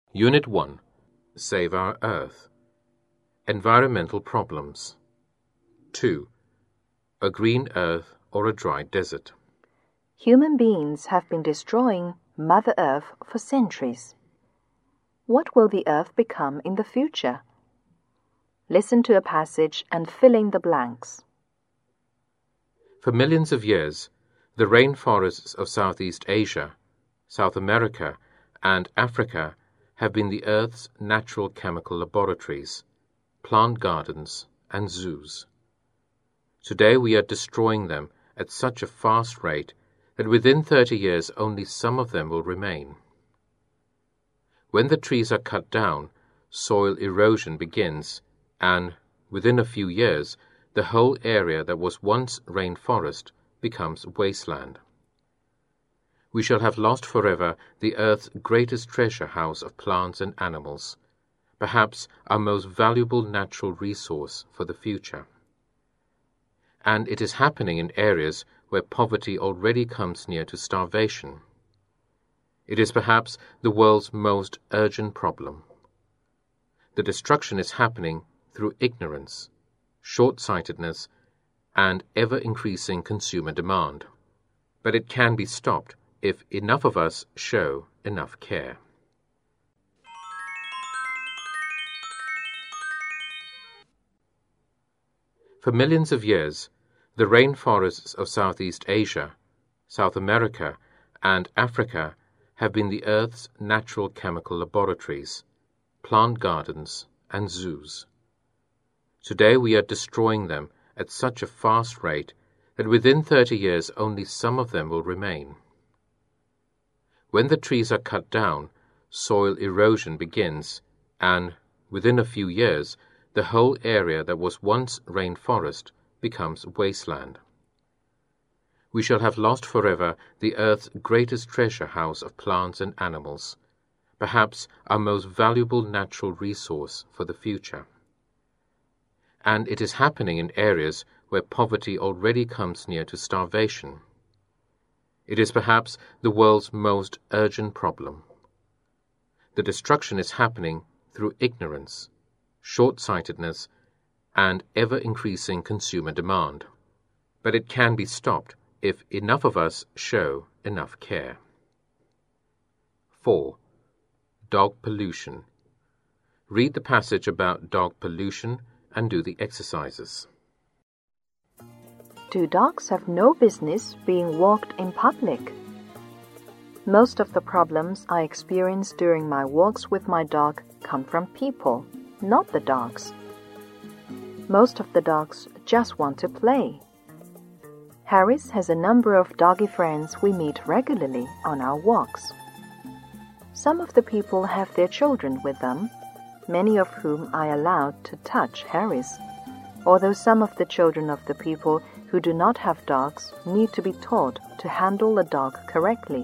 Unit 1. Save Our Earth. Environmental Problems. 2. A green earth or a dry desert. Human beings have been destroying Mother Earth for centuries. What will the Earth become in the future? Listen to a passage and fill in the blanks. For millions of years, the rainforests of Southeast Asia, South America, and Africa have been the Earth's natural chemical laboratories, plant gardens, and zoos. Today we are destroying them at such a fast rate that within 30 years only some of them will remain. When the trees are cut down, soil erosion begins, and within a few years, the whole area that was once rainforest becomes wasteland. We shall have lost forever the Earth's greatest treasure house of plants and animals, perhaps our most valuable natural resource for the future. And it is happening in areas where poverty already comes near to starvation. It is perhaps the world's most urgent problem. The destruction is happening through ignorance, short-sightedness, and ever-increasing consumer demand. But it can be stopped if enough of us show enough care. For millions of years, the rainforests of Southeast Asia, South America, and Africa have been the Earth's natural chemical laboratories, plant gardens, and zoos. Today we are destroying them at such a fast rate that within 30 years only some of them will remain. When the trees are cut down, soil erosion begins, and within a few years, the whole area that was once rainforest becomes wasteland. We shall have lost forever the Earth's greatest treasure house of plants and animals, perhaps our most valuable natural resource for the future. And it is happening in areas where poverty already comes near to starvation. It is perhaps the world's most urgent problem. The destruction is happening through ignorance, short-sightedness, and ever-increasing consumer demand. But it can be stopped if enough of us show enough care. 4. Dog pollution. Read the passage about dog pollution and do the exercises. Do dogs have no business being walked in public? Most of the problems I experience during my walks with my dog come from people, not the dogs. Most of the dogs just want to play. Harris has a number of doggy friends we meet regularly on our walks. Some of the people have their children with them, many of whom I allowed to touch Harris, although some of the children of the people who do not have dogs need to be taught to handle a dog correctly.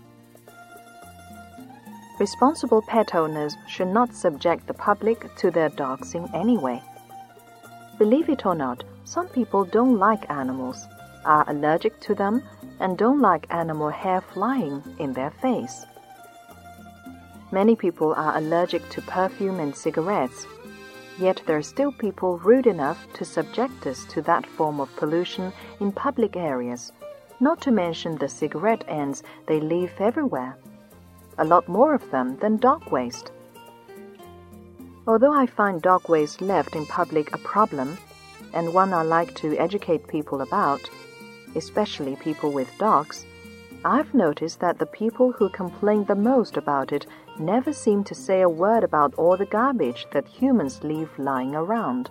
Responsible pet owners should not subject the public to their dogs in any way. Believe it or not, some people don't like animals, are allergic to them, and don't like animal hair flying in their face. Many people are allergic to perfume and cigarettes, yet there are still people rude enough to subject us to that form of pollution in public areas, not to mention the cigarette ends they leave everywhere. A lot more of them than dog waste. Although I find dog waste left in public a problem, and one I like to educate people about, especially people with dogs, I've noticed that the people who complain the most about it never seem to say a word about all the garbage that humans leave lying around.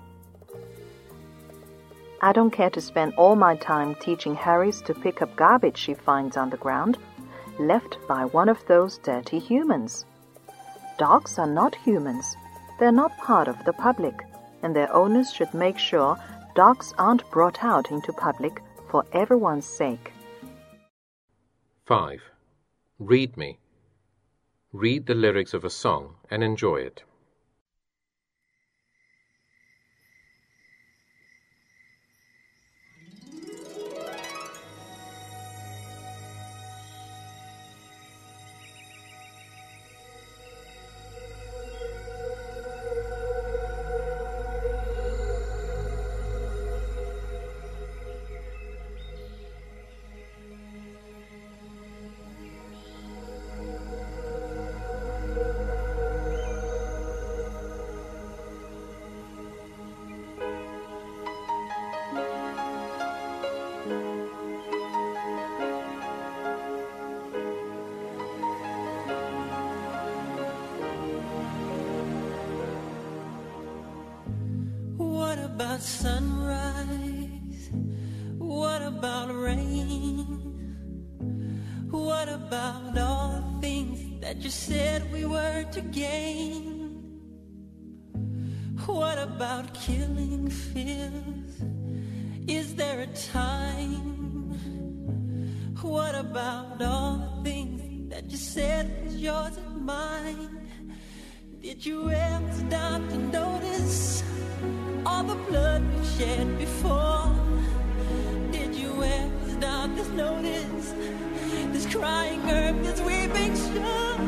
I don't care to spend all my time teaching Harris to pick up garbage she finds on the ground, left by one of those dirty humans. Dogs are not humans. They're not part of the public, and their owners should make sure dogs aren't brought out into public for everyone's sake. 5. Read me. Read the lyrics of a song and enjoy it. about sunrise? What about rain? What about all the things that you said we were to gain? What about killing fears? Is there a time? What about all the things that you said was yours and mine? Did you ever stop to notice all the blood we've shed before? Did you ever stop to notice this crying earth, this weeping shore?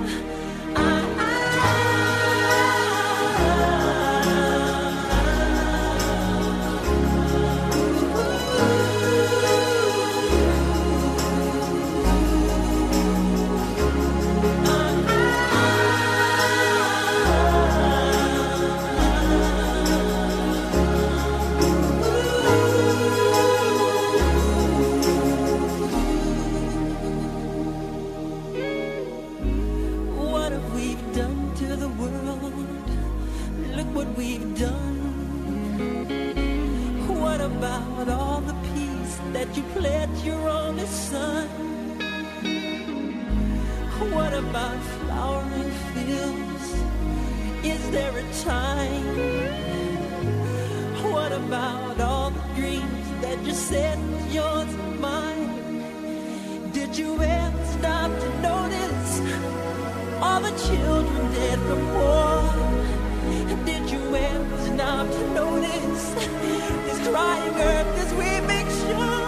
That you pledged your only son? What about flowering fields? Is there a time? What about all the dreams that you said was yours and mine? Did you ever stop to notice all the children dead from war? Did you ever stop to notice this crying earth, this weeping shore?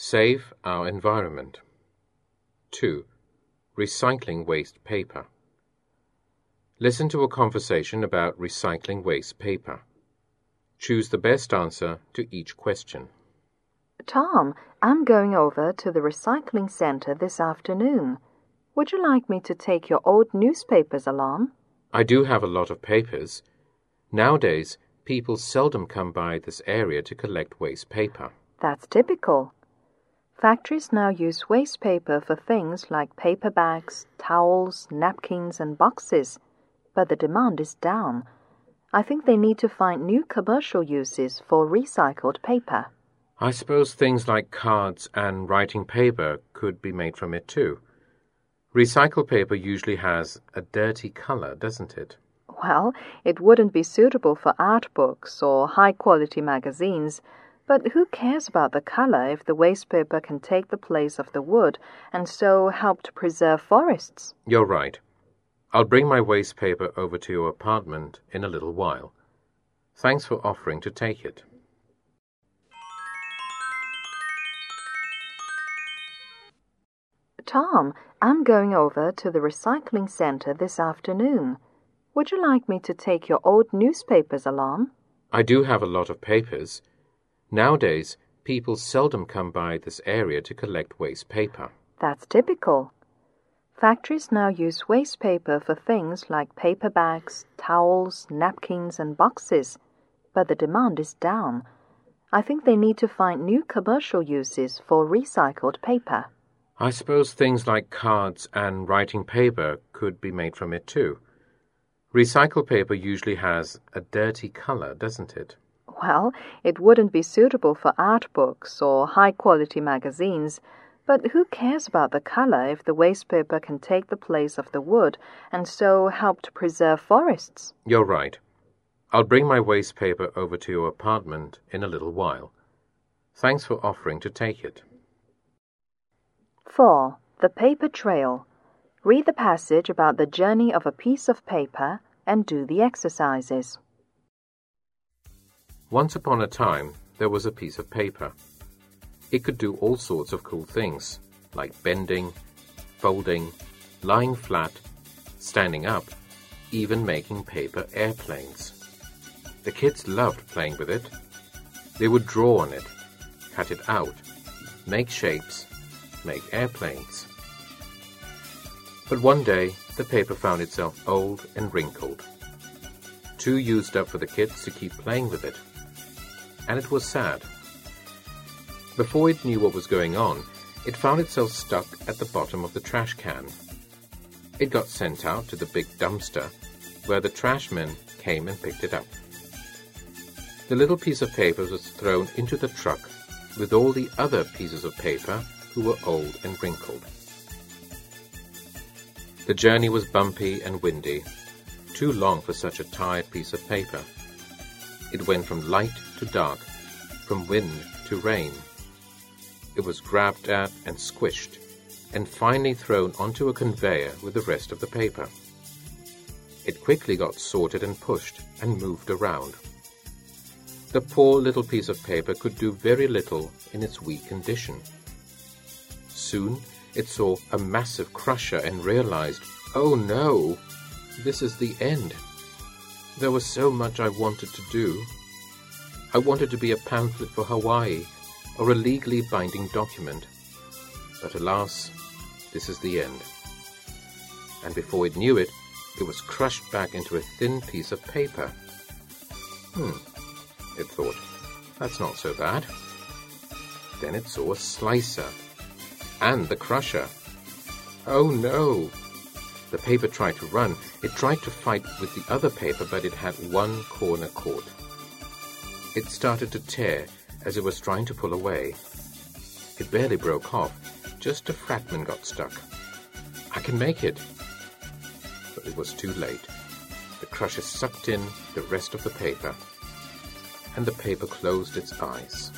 Save our environment. 2. Recycling waste paper. Listen to a conversation about recycling waste paper. Choose the best answer to each question. Tom, I'm going over to the recycling center this afternoon. Would you like me to take your old newspapers along? I do have a lot of papers. Nowadays, people seldom come by this area to collect waste paper. That's typical. Factories now use waste paper for things like paper bags, towels, napkins, and boxes, but the demand is down. I think they need to find new commercial uses for recycled paper. I suppose things like cards and writing paper could be made from it too. Recycled paper usually has a dirty color, doesn't it? Well, it wouldn't be suitable for art books or high-quality magazines, but who cares about the color if the waste paper can take the place of the wood and so help to preserve forests? You're right. I'll bring my waste paper over to your apartment in a little while. Thanks for offering to take it. Tom, I'm going over to the recycling center this afternoon. Would you like me to take your old newspapers along? I do have a lot of papers. Nowadays, people seldom come by this area to collect waste paper. That's typical. Factories now use waste paper for things like paper bags, towels, napkins, and boxes, but the demand is down. I think they need to find new commercial uses for recycled paper. I suppose things like cards and writing paper could be made from it too. Recycled paper usually has a dirty color, doesn't it? Well, it wouldn't be suitable for art books or high-quality magazines, but who cares about the color if the waste paper can take the place of the wood and so help to preserve forests? You're right. I'll bring my waste paper over to your apartment in a little while. Thanks for offering to take it. 4. The Paper Trail. Read the passage about the journey of a piece of paper and do the exercises. Once upon a time, there was a piece of paper. It could do all sorts of cool things, like bending, folding, lying flat, standing up, even making paper airplanes. The kids loved playing with it. They would draw on it, cut it out, make shapes, make airplanes. But one day, the paper found itself old and wrinkled, too used up for the kids to keep playing with it. And it was sad. Before it knew what was going on, it found itself stuck at the bottom of the trash can. It got sent out to the big dumpster, where the trashmen came and picked it up. The little piece of paper was thrown into the truck with all the other pieces of paper who were old and wrinkled. The journey was bumpy and windy, too long for such a tired piece of paper. It went from light to dark, from wind to rain. It was grabbed at and squished, and finally thrown onto a conveyor with the rest of the paper. It quickly got sorted and pushed and moved around. The poor little piece of paper could do very little in its weak condition. Soon it saw a massive crusher and realized, oh no, this is the end. There was so much I wanted to do. I wanted to be a pamphlet for Hawaii or a legally binding document. But alas, this is the end. And before it knew it, it was crushed back into a thin piece of paper. It thought, that's not so bad. Then it saw a slicer and the crusher. Oh no! The paper tried to run. It tried to fight with the other paper, but it had one corner caught. It started to tear as it was trying to pull away. It barely broke off. Just a fragment got stuck. I can make it. But it was too late. The crusher sucked in the rest of the paper, and the paper closed its eyes.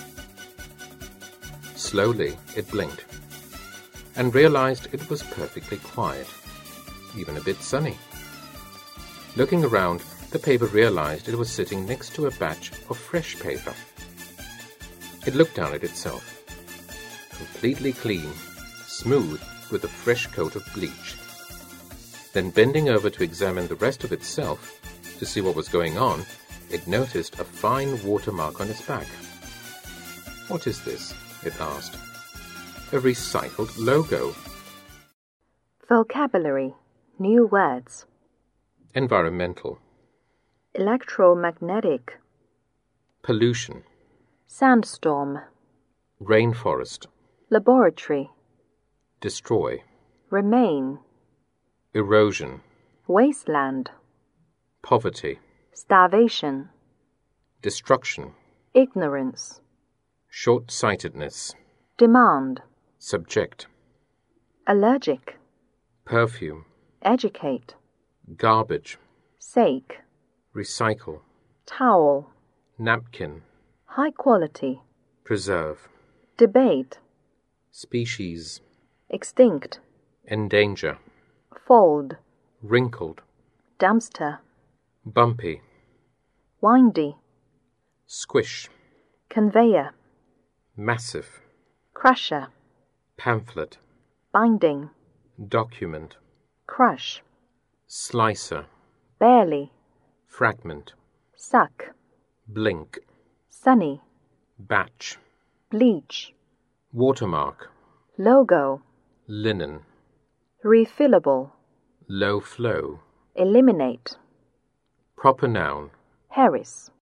Slowly, it blinked, and realized it was perfectly quiet, even a bit sunny. Looking around, the paper realized it was sitting next to a batch of fresh paper. It looked down at itself. completely clean, smooth with a fresh coat of bleach. Then bending over to examine the rest of itself, to see what was going on, it noticed a fine watermark on its back. "What is this?" it asked. "A recycled logo." Vocabulary. New words. Environmental. Electromagnetic. Pollution. Sandstorm. Rainforest. Laboratory. Destroy. Remain. Erosion. Wasteland. Poverty. Starvation. Destruction. Ignorance. Short-sightedness. Demand. Subject. Allergic. Perfume. Educate. Garbage. Sake. Recycle. Towel. Napkin. High quality. Preserve. Debate. Species. Extinct. Endanger. Fold. Wrinkled. Dumpster. Bumpy. Windy. Squish. Conveyor. Massive. Crusher. Pamphlet. Binding. Document. Crush. Slicer. Barely. Fragment. Suck. Blink. Sunny. Batch. Bleach. Watermark. Logo. Linen. Refillable. Low flow. Eliminate. Proper noun. Harris.